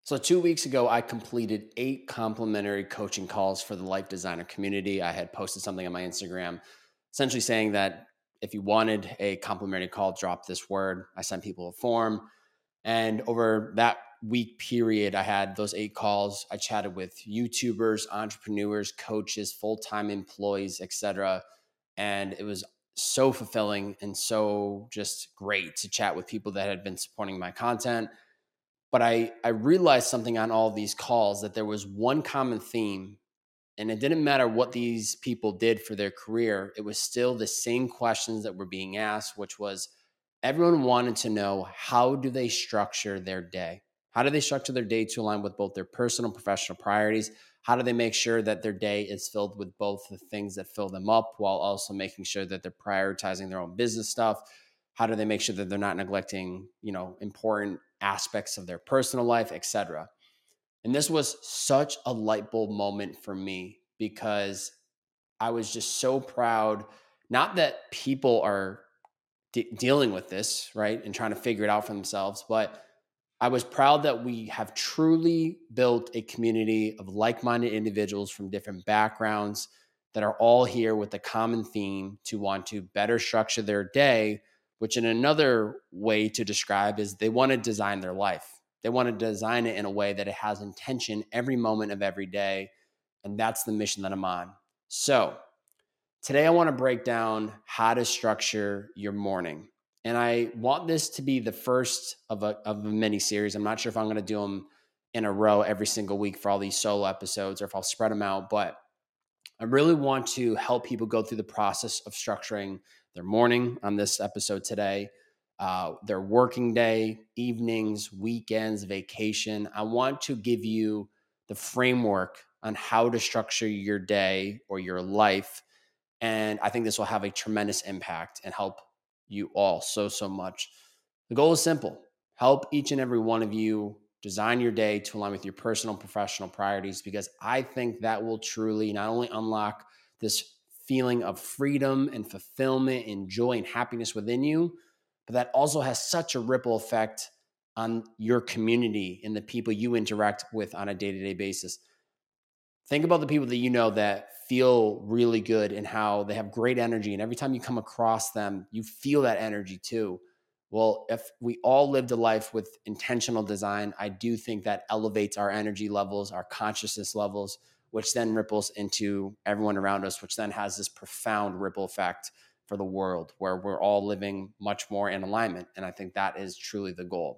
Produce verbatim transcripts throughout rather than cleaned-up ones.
So two weeks ago, I completed eight complimentary coaching calls for the Life Designer community. I had posted something on my Instagram, essentially saying that if you wanted a complimentary call, drop this word. I sent people a form. And over that week period, I had those eight calls. I chatted with YouTubers, entrepreneurs, coaches, full-time employees, et cetera. And it was so fulfilling and so just great to chat with people that had been supporting my content. But I, I realized something on all these calls, that there was one common theme, and it didn't matter what these people did for their career. It was still the same questions that were being asked, which was everyone wanted to know, how do they structure their day? How do they structure their day to align with both their personal and professional priorities? How do they make sure that their day is filled with both the things that fill them up while also making sure that they're prioritizing their own business stuff? How do they make sure that they're not neglecting, you know, important aspects of their personal life, et cetera? And this was such a light bulb moment for me, because I was just so proud, not that people are de- dealing with this, right, and trying to figure it out for themselves, but I was proud that we have truly built a community of like-minded individuals from different backgrounds that are all here with a common theme to want to better structure their day, which in another way to describe is they want to design their life. They want to design it in a way that it has intention every moment of every day. And that's the mission that I'm on. So today I want to break down how to structure your morning. And I want this to be the first of a, of a mini series. I'm not sure if I'm going to do them in a row every single week for all these solo episodes, or if I'll spread them out. But I really want to help people go through the process of structuring their morning on this episode today, uh, their working day, evenings, weekends, vacation. I want to give you the framework on how to structure your day or your life. And I think this will have a tremendous impact and help you all so, so much. The goal is simple: help each and every one of you design your day to align with your personal and professional priorities, because I think that will truly not only unlock this feeling of freedom and fulfillment and joy and happiness within you, but that also has such a ripple effect on your community and the people you interact with on a day-to-day basis. Think about the people that you know that feel really good and how they have great energy. And every time you come across them, you feel that energy too. Well, if we all lived a life with intentional design, I do think that elevates our energy levels, our consciousness levels, which then ripples into everyone around us, which then has this profound ripple effect for the world, where we're all living much more in alignment. And I think that is truly the goal.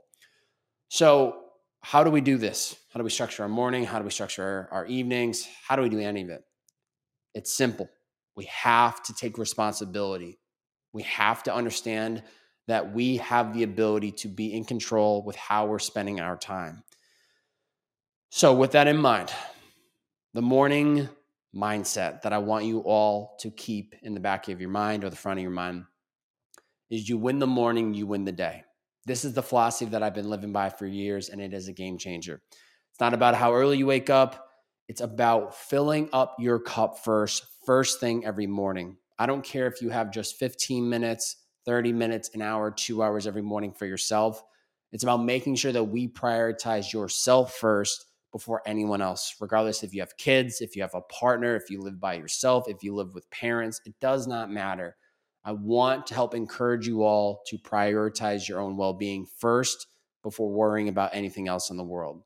So how do we do this? How do we structure our morning? How do we structure our, our evenings? How do we do any of it? It's simple. We have to take responsibility. We have to understand that we have the ability to be in control with how we're spending our time. So with that in mind, the morning mindset that I want you all to keep in the back of your mind or the front of your mind is: you win the morning, you win the day. This is the philosophy that I've been living by for years, and it is a game changer. It's not about how early you wake up. It's about filling up your cup first, first thing every morning. I don't care if you have just fifteen minutes, thirty minutes, an hour, two hours every morning for yourself. It's about making sure that we prioritize yourself first before anyone else, regardless if you have kids, if you have a partner, if you live by yourself, if you live with parents. It does not matter. I want to help encourage you all to prioritize your own well-being first before worrying about anything else in the world.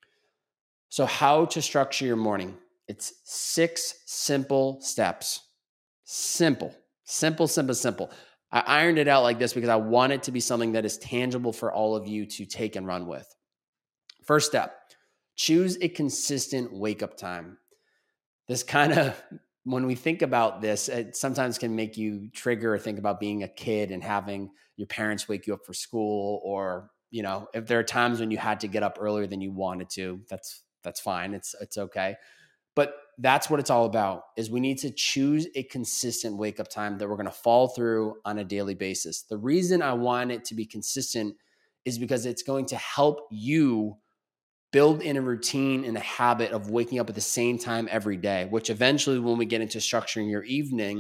So how to structure your morning? It's six simple steps. Simple, simple, simple, simple. I ironed it out like this because I want it to be something that is tangible for all of you to take and run with. First step, choose a consistent wake-up time. This kind of, when we think about this, it sometimes can make you trigger or think about being a kid and having your parents wake you up for school, or, you know, if there are times when you had to get up earlier than you wanted to, that's that's fine. It's it's okay. But that's what it's all about, is we need to choose a consistent wake-up time that we're going to follow through on a daily basis. The reason I want it to be consistent is because it's going to help you build in a routine and a habit of waking up at the same time every day, which eventually, when we get into structuring your evening,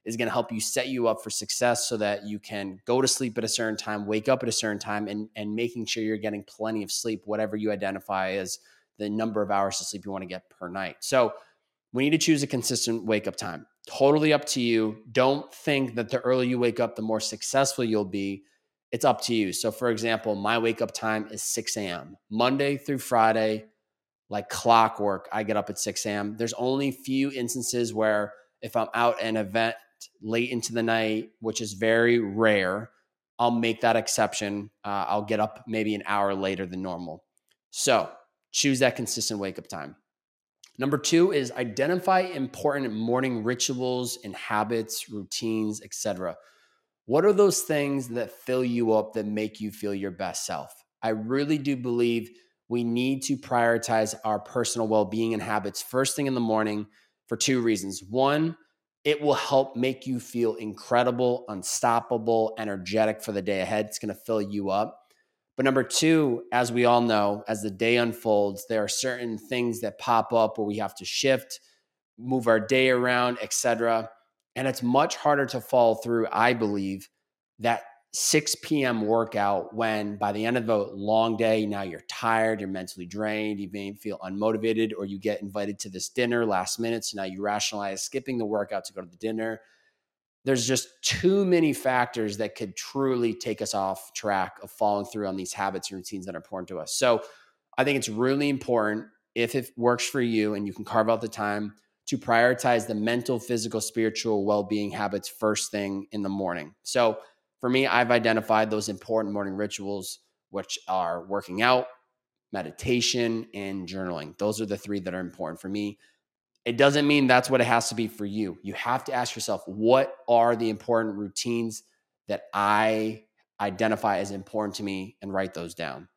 is going to help you set you up for success so that you can go to sleep at a certain time, wake up at a certain time, and, and making sure you're getting plenty of sleep, whatever you identify as the number of hours of sleep you want to get per night. So we need to choose a consistent wake up time. Totally up to you. Don't think that the earlier you wake up, the more successful you'll be. It's up to you. So for example, my wake up time is six a.m. Monday through Friday, like clockwork, I get up at six a.m. There's only a few instances where if I'm out at an event late into the night, which is very rare, I'll make that exception. Uh, I'll get up maybe an hour later than normal. So choose that consistent wake up time. Number two is identify important morning rituals and habits, routines, et cetera. What are those things that fill you up, that make you feel your best self? I really do believe we need to prioritize our personal well-being and habits first thing in the morning for two reasons. One, it will help make you feel incredible, unstoppable, energetic for the day ahead. It's going to fill you up. But number two, as we all know, as the day unfolds, there are certain things that pop up where we have to shift, move our day around, et cetera. And it's much harder to follow through, I believe, that six p.m. workout when by the end of a long day, now you're tired, you're mentally drained, you may feel unmotivated, or you get invited to this dinner last minute. So now you rationalize skipping the workout to go to the dinner. There's just too many factors that could truly take us off track of following through on these habits and routines that are important to us. So I think it's really important, if it works for you and you can carve out the time, to prioritize the mental, physical, spiritual well-being habits first thing in the morning. So for me, I've identified those important morning rituals, which are working out, meditation, and journaling. Those are the three that are important for me. It doesn't mean that's what it has to be for you. You have to ask yourself, what are the important routines that I identify as important to me, and write those down.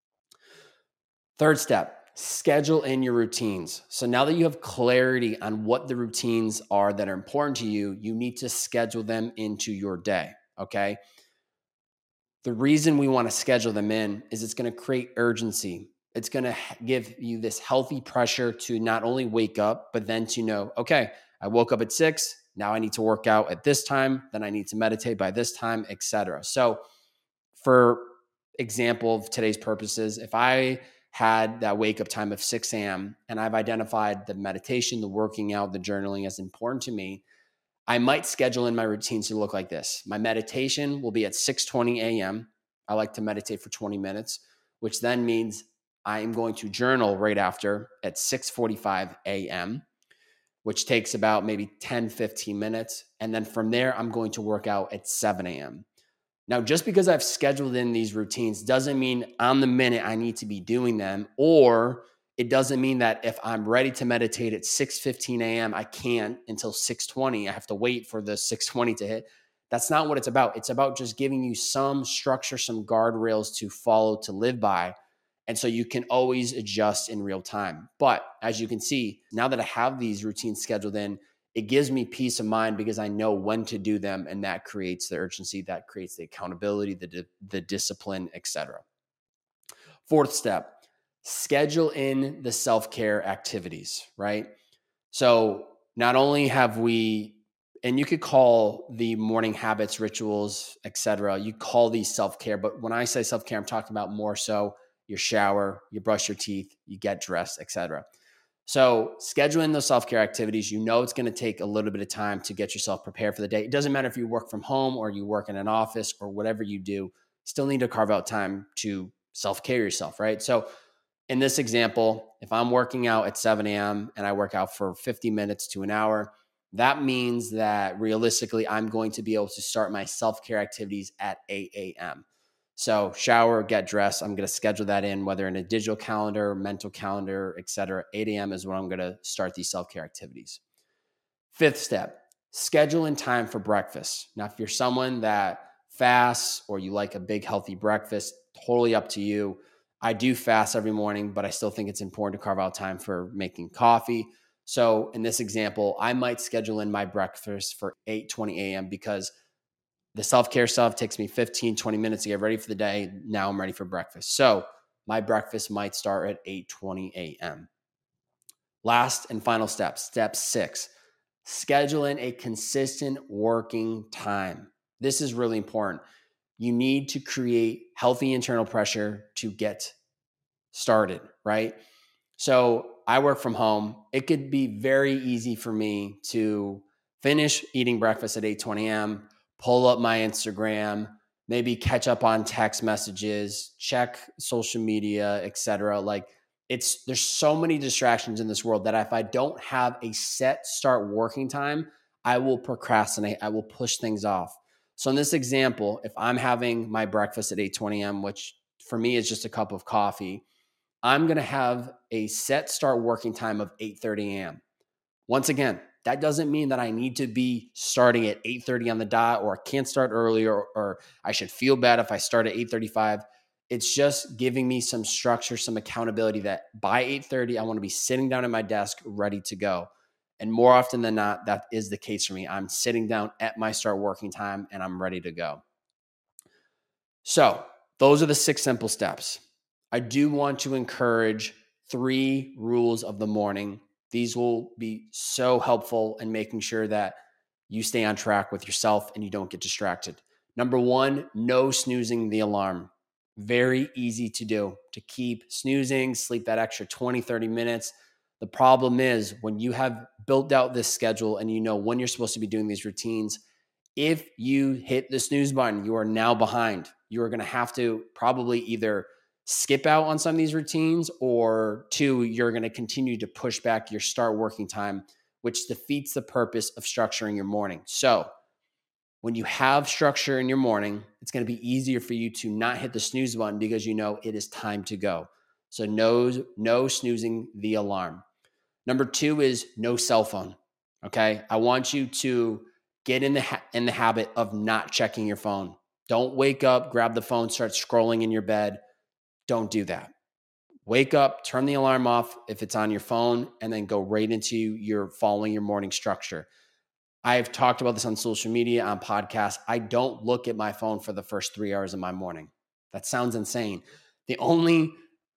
Third step, schedule in your routines. So now that you have clarity on what the routines are that are important to you, you need to schedule them into your day, okay? The reason we want to schedule them in is it's going to create urgency. It's going to give you this healthy pressure to not only wake up, but then to know, okay, I woke up at six. Now I need to work out at this time. Then I need to meditate by this time, et cetera. So for example of today's purposes, if I had that wake up time of six a.m. and I've identified the meditation, the working out, the journaling as important to me, I might schedule in my routines to look like this. My meditation will be at six twenty a.m. I like to meditate for twenty minutes, which then means I am going to journal right after at six forty-five a.m., which takes about maybe ten, fifteen minutes. And then from there, I'm going to work out at seven a.m. Now, just because I've scheduled in these routines doesn't mean on the minute I need to be doing them, or it doesn't mean that if I'm ready to meditate at six fifteen a.m., I can't until six twenty. I have to wait for the six twenty to hit. That's not what it's about. It's about just giving you some structure, some guardrails to follow, to live by. And so you can always adjust in real time. But as you can see, now that I have these routines scheduled in, it gives me peace of mind because I know when to do them. And that creates the urgency, that creates the accountability, the, di- the discipline, et cetera. Fourth step, schedule in the self-care activities, right? So not only have we, and you could call the morning habits, rituals, et cetera, you call these self-care, but when I say self-care, I'm talking about more so your shower, you brush your teeth, you get dressed, et cetera. So scheduling those self-care activities, you know it's going to take a little bit of time to get yourself prepared for the day. It doesn't matter if you work from home or you work in an office or whatever you do, still need to carve out time to self-care yourself, right? So in this example, if I'm working out at seven a.m. and I work out for fifty minutes to an hour, that means that realistically, I'm going to be able to start my self-care activities at eight a.m. So shower, get dressed. I'm going to schedule that in, whether in a digital calendar, mental calendar, et cetera. eight a.m. is when I'm going to start these self-care activities. Fifth step, schedule in time for breakfast. Now, if you're someone that fasts or you like a big healthy breakfast, totally up to you. I do fast every morning, but I still think it's important to carve out time for making coffee. So in this example, I might schedule in my breakfast for eight twenty a.m. because the self-care stuff takes me fifteen, twenty minutes to get ready for the day. Now I'm ready for breakfast. So my breakfast might start at eight twenty a.m. Last and final step, step six, Schedule in a consistent working time. This is really important. You need to create healthy internal pressure to get started, right? So I work from home. It could be very easy for me to finish eating breakfast at eight twenty a.m., pull up my Instagram, maybe catch up on text messages, check social media, et cetera. Like it's, there's so many distractions in this world that if I don't have a set start working time, I will procrastinate. I will push things off. So in this example, if I'm having my breakfast at eight twenty a.m., which for me is just a cup of coffee, I'm going to have a set start working time of eight thirty a.m. Once again, that doesn't mean that I need to be starting at eight thirty on the dot, or I can't start earlier, or, or I should feel bad if I start at eight thirty-five. It's just giving me some structure, some accountability that by eight thirty, I want to be sitting down at my desk ready to go. And more often than not, that is the case for me. I'm sitting down at my start working time and I'm ready to go. So those are the six simple steps. I do want to encourage three rules of the morning. These will be so helpful in making sure that you stay on track with yourself and you don't get distracted. Number one, no snoozing the alarm. Very easy to do, to keep snoozing, sleep that extra twenty, thirty minutes. The problem is when you have built out this schedule and you know when you're supposed to be doing these routines, if you hit the snooze button, you are now behind. You are going to have to probably either skip out on some of these routines, or two, you're going to continue to push back your start working time, which defeats the purpose of structuring your morning. So when you have structure in your morning, it's going to be easier for you to not hit the snooze button because you know it is time to go. So no, no snoozing the alarm. Number two is no cell phone. Okay. I want you to get in the, ha- in the habit of not checking your phone. Don't wake up, grab the phone, start scrolling in your bed. Don't do that. Wake up, turn the alarm off if it's on your phone, and then go right into your following your morning structure. I've talked about this on social media, on podcasts. I don't look at my phone for the first three hours of my morning. That sounds insane. The only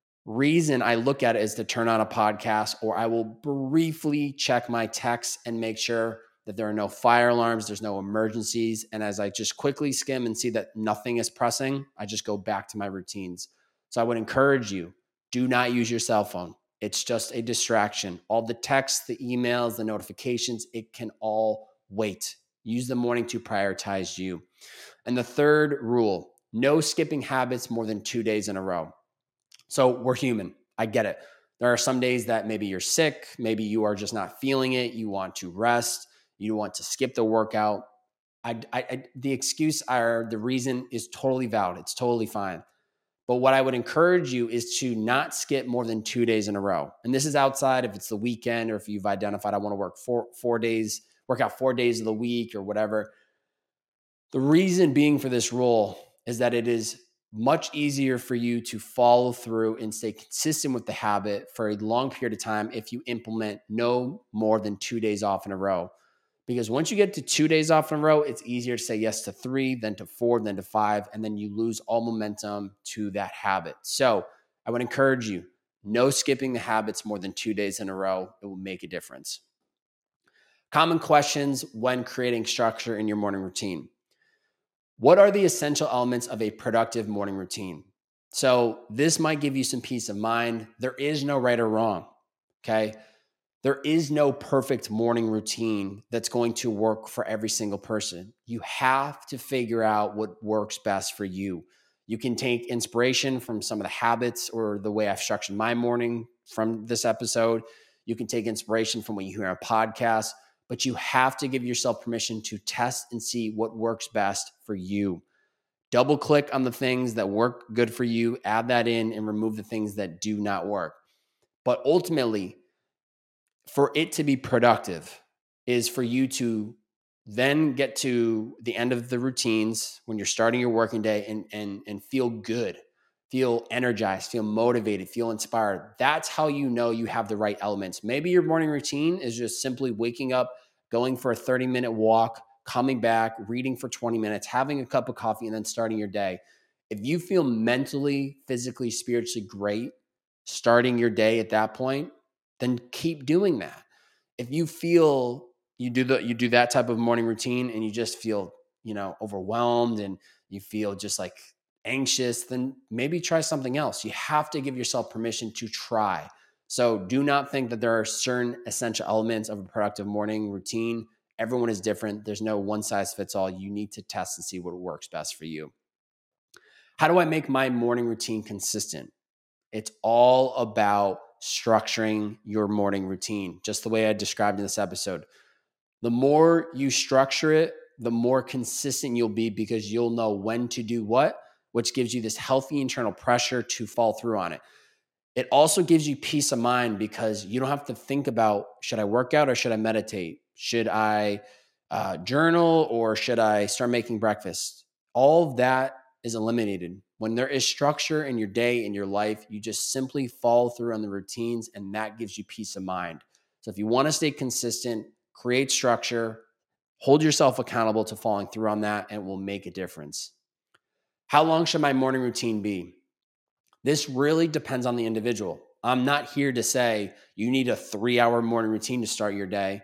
reason I look at it is to turn on a podcast, or I will briefly check my texts and make sure that there are no fire alarms, there's no emergencies. And as I just quickly skim and see that nothing is pressing, I just go back to my routines. So I would encourage you, do not use your cell phone. It's just a distraction. All the texts, the emails, the notifications, it can all wait. Use the morning to prioritize you. And the third rule, no skipping habits more than two days in a row. So we're human. I get it. There are some days that maybe you're sick. Maybe you are just not feeling it. You want to rest. You want to skip the workout. I, I, I, the excuse or the reason is totally valid. It's totally fine. But what I would encourage you is to not skip more than two days in a row. And this is outside if it's the weekend, or if you've identified, I want to work four, four days, work out four days of the week or whatever. The reason being for this rule is that it is much easier for you to follow through and stay consistent with the habit for a long period of time if you implement no more than two days off in a row. Because once you get to two days off in a row, it's easier to say yes to three, then to four, then to five, and then you lose all momentum to that habit. So I would encourage you, no skipping the habits more than two days in a row. It will make a difference. Common questions when creating structure in your morning routine. What are the essential elements of a productive morning routine? So this might give you some peace of mind. There is no right or wrong, okay? There is no perfect morning routine that's going to work for every single person. You have to figure out what works best for you. You can take inspiration from some of the habits or the way I've structured my morning from this episode. You can take inspiration from what you hear on podcasts, but you have to give yourself permission to test and see what works best for you. Double click on the things that work good for you, add that in, and remove the things that do not work. But ultimately, for it to be productive is for you to then get to the end of the routines when you're starting your working day and, and, and feel good, feel energized, feel motivated, feel inspired. That's how you know you have the right elements. Maybe your morning routine is just simply waking up, going for a thirty minute walk, coming back, reading for twenty minutes, having a cup of coffee, and then starting your day. If you feel mentally, physically, spiritually great starting your day at that point, then keep doing that. If you feel, you do the you do that type of morning routine and you just feel, you know, overwhelmed and you feel just like anxious, then maybe try something else. You have to give yourself permission to try. So do not think that there are certain essential elements of a productive morning routine. Everyone is different. There's no one size fits all. You need to test and see what works best for you. How do I make my morning routine consistent? It's all about structuring your morning routine, just the way I described in this episode. The more you structure it, the more consistent you'll be because you'll know when to do what, which gives you this healthy internal pressure to follow through on it. It also gives you peace of mind because you don't have to think about, should I work out or should I meditate? Should I uh, journal or should I start making breakfast? All of that is eliminated. When there is structure in your day, in your life, you just simply follow through on the routines and that gives you peace of mind. So if you want to stay consistent, create structure, hold yourself accountable to following through on that, and it will make a difference. How long should my morning routine be? This really depends on the individual. I'm not here to say you need a three-hour morning routine to start your day.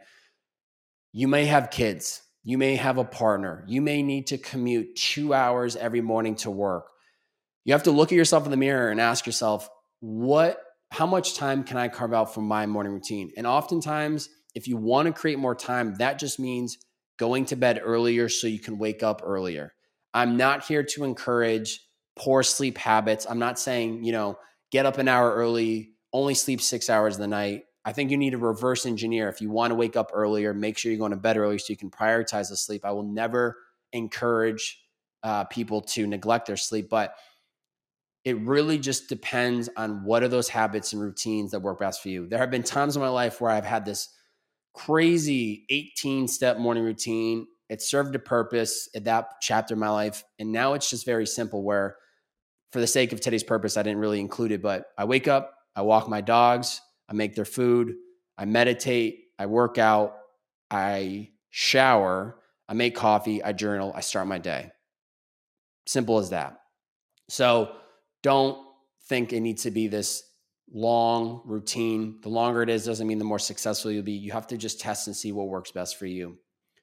You may have kids. You may have a partner. You may need to commute two hours every morning to work. You have to look at yourself in the mirror and ask yourself, what, how much time can I carve out for my morning routine? And oftentimes, if you want to create more time, that just means going to bed earlier so you can wake up earlier. I'm not here to encourage poor sleep habits. I'm not saying, you know, get up an hour early, only sleep six hours in the night. I think you need to reverse engineer. If you want to wake up earlier, make sure you're going to bed early so you can prioritize the sleep. I will never encourage uh, people to neglect their sleep, but it really just depends on what are those habits and routines that work best for you. There have been times in my life where I've had this crazy eighteen step morning routine. It served a purpose at that chapter of my life. And now it's just very simple where for the sake of today's purpose, I didn't really include it, but I wake up, I walk my dogs, I make their food, I meditate, I work out, I shower, I make coffee, I journal, I start my day. Simple as that. So don't think it needs to be this long routine. The longer it is doesn't mean the more successful you'll be. You have to just test and see what works best for you.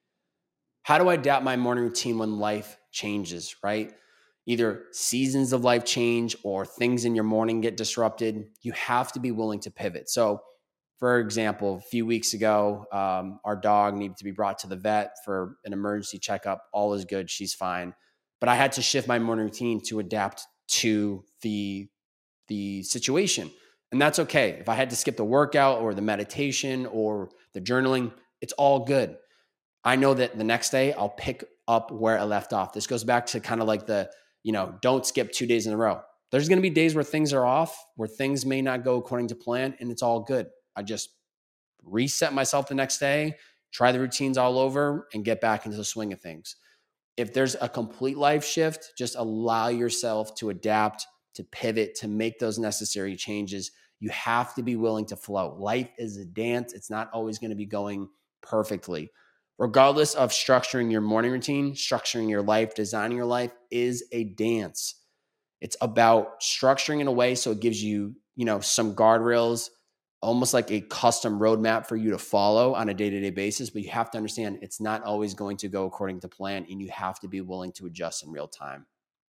How do I adapt my morning routine when life changes, right? Either seasons of life change or things in your morning get disrupted. You have to be willing to pivot. So, for example, a few weeks ago, um, our dog needed to be brought to the vet for an emergency checkup. All is good. She's fine. But I had to shift my morning routine to adapt to the, the situation. And that's okay. If I had to skip the workout or the meditation or the journaling, it's all good. I know that the next day I'll pick up where I left off. This goes back to kind of like the, you know, don't skip two days in a row. There's going to be days where things are off, where things may not go according to plan, and it's all good. I just reset myself the next day, try the routines all over, and get back into the swing of things. If there's a complete life shift, just allow yourself to adapt, to pivot, to make those necessary changes. You have to be willing to flow. Life is a dance. It's not always going to be going perfectly. Regardless of structuring your morning routine, structuring your life, designing your life is a dance. It's about structuring in a way so it gives you, you know, some guardrails, almost like a custom roadmap for you to follow on a day-to-day basis. But you have to understand it's not always going to go according to plan, and you have to be willing to adjust in real time.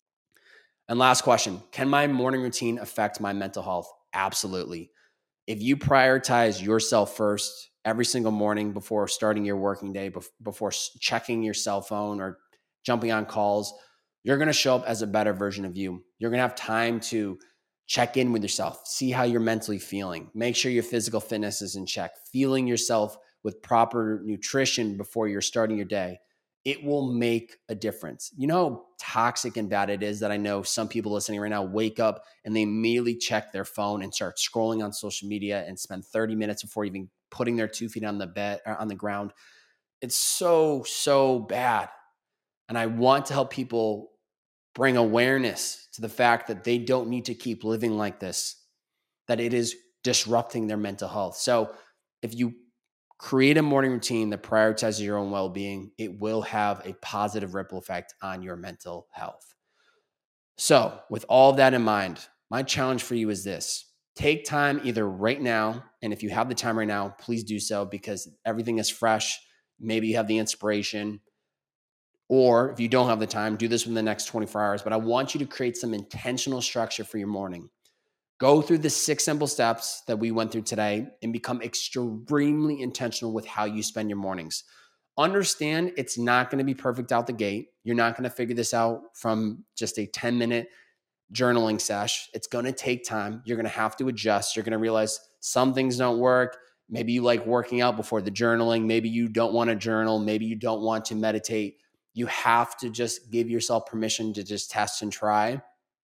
And last question, can my morning routine affect my mental health? Absolutely. If you prioritize yourself first every single morning before starting your working day, before checking your cell phone or jumping on calls, you're going to show up as a better version of you. You're going to have time to check in with yourself, see how you're mentally feeling, make sure your physical fitness is in check, feeling yourself with proper nutrition before you're starting your day. It will make a difference. You know how toxic and bad it is that I know some people listening right now wake up and they immediately check their phone and start scrolling on social media and spend thirty minutes before even putting their two feet on the bed or on the ground. It's so, so bad. And I want to help people bring awareness to the fact that they don't need to keep living like this, that it is disrupting their mental health. So if you create a morning routine that prioritizes your own well-being, it will have a positive ripple effect on your mental health. So with all of that in mind, my challenge for you is this. Take time either right now, and if you have the time right now, please do so because everything is fresh. Maybe you have the inspiration, or if you don't have the time, do this within the next twenty-four hours. But I want you to create some intentional structure for your morning. Go through the six simple steps that we went through today and become extremely intentional with how you spend your mornings. Understand it's not going to be perfect out the gate. You're not going to figure this out from just a ten minute journaling sesh. It's going to take time. You're going to have to adjust. You're going to realize some things don't work. Maybe you like working out before the journaling. Maybe you don't want to journal. Maybe you don't want to meditate. You have to just give yourself permission to just test and try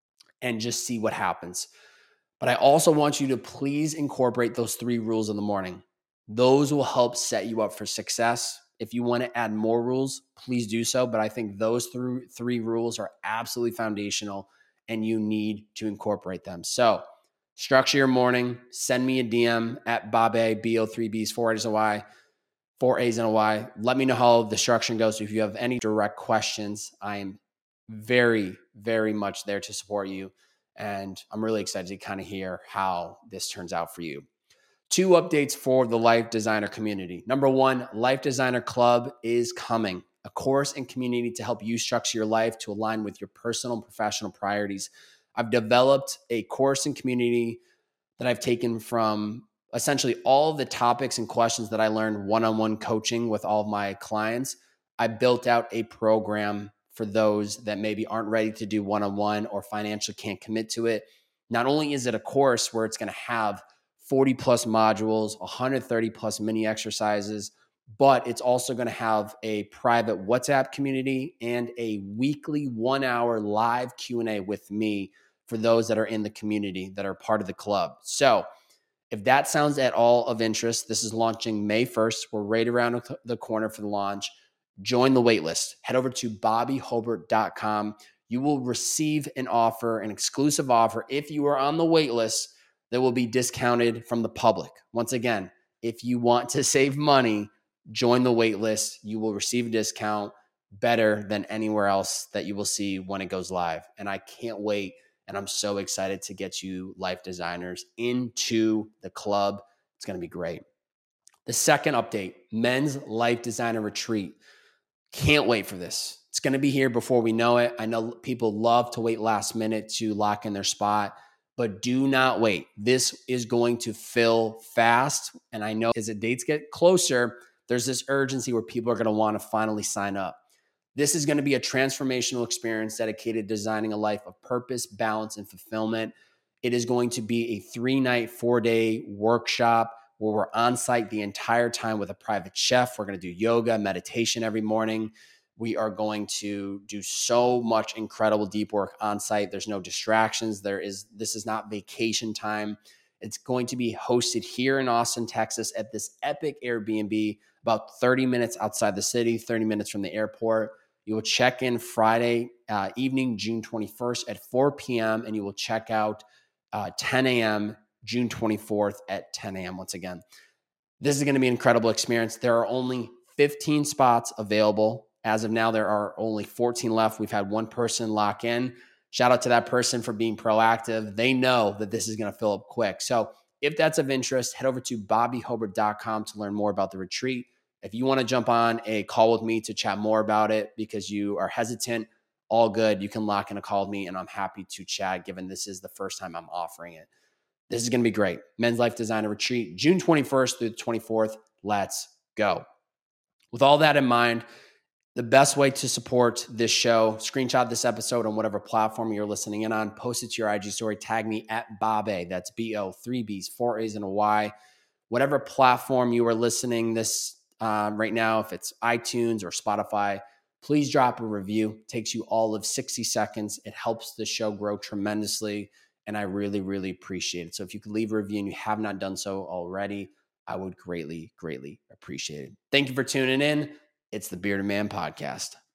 and just see what happens. But I also want you to please incorporate those three rules in the morning. Those will help set you up for success. If you want to add more rules, please do so. But I think those three, three rules are absolutely foundational and you need to incorporate them. So structure your morning. Send me a D M at Babe, B O three B's, four A's and a Y, four A's and a Y. Let me know how the structure goes. If you have any direct questions, I am very, very much there to support you. And I'm really excited to kind of hear how this turns out for you. Two updates for the Life Designer community. Number one, Life Designer Club is coming. A course and community to help you structure your life to align with your personal and professional priorities. I've developed a course and community that I've taken from essentially all of the topics and questions that I learned one-on-one coaching with all of my clients. I built out a program for those that maybe aren't ready to do one-on-one or financially can't commit to it. Not only is it a course where it's going to have forty plus modules, one hundred thirty plus mini exercises, but it's also going to have a private WhatsApp community and a weekly one hour live Q and A with me for those that are in the community that are part of the club. So if that sounds at all of interest, this is launching May first. We're right around the corner for the launch. Join the waitlist. Head over to bobby hobert dot com. You will receive an offer, an exclusive offer. If you are on the waitlist, that will be discounted from the public. Once again, if you want to save money, join the waitlist. You will receive a discount better than anywhere else that you will see when it goes live. And I can't wait. And I'm so excited to get you life designers into the club. It's going to be great. The second update, Men's Life Designer Retreat. Can't wait for this. It's going to be here before we know it. I know people love to wait last minute to lock in their spot, but do not wait. This is going to fill fast. And I know as the dates get closer, there's this urgency where people are going to want to finally sign up. This is going to be a transformational experience dedicated to designing a life of purpose, balance, and fulfillment. It is going to be a three-night, four-day workshop where we're on site the entire time with a private chef. We're going to do yoga, meditation every morning. We are going to do so much incredible deep work on site. There's no distractions. There is, this is not vacation time. It's going to be hosted here in Austin, Texas at this epic Airbnb, about thirty minutes outside the city, thirty minutes from the airport. You will check in Friday uh, evening, June twenty-first at four p.m. and you will check out uh, ten a.m. June twenty-fourth at ten a.m. Once again, this is going to be an incredible experience. There are only fifteen spots available. As of now, there are only fourteen left. We've had one person lock in. Shout out to that person for being proactive. They know that this is going to fill up quick. So if that's of interest, head over to bobby hobert dot com to learn more about the retreat. If you want to jump on a call with me to chat more about it because you are hesitant, all good. You can lock in a call with me and I'm happy to chat given this is the first time I'm offering it. This is going to be great. Men's Life Designer Retreat, June twenty-first through the twenty-fourth. Let's go. With all that in mind, the best way to support this show, screenshot this episode on whatever platform you're listening in on, post it to your I G story, tag me at Babe. That's B O, three B's, four A's and a Y. Whatever platform you are listening this um, right now, if it's iTunes or Spotify, please drop a review. It takes you all of sixty seconds. It helps the show grow tremendously, and I really, really appreciate it. So if you could leave a review and you have not done so already, I would greatly, greatly appreciate it. Thank you for tuning in. It's the Bearded Man Podcast.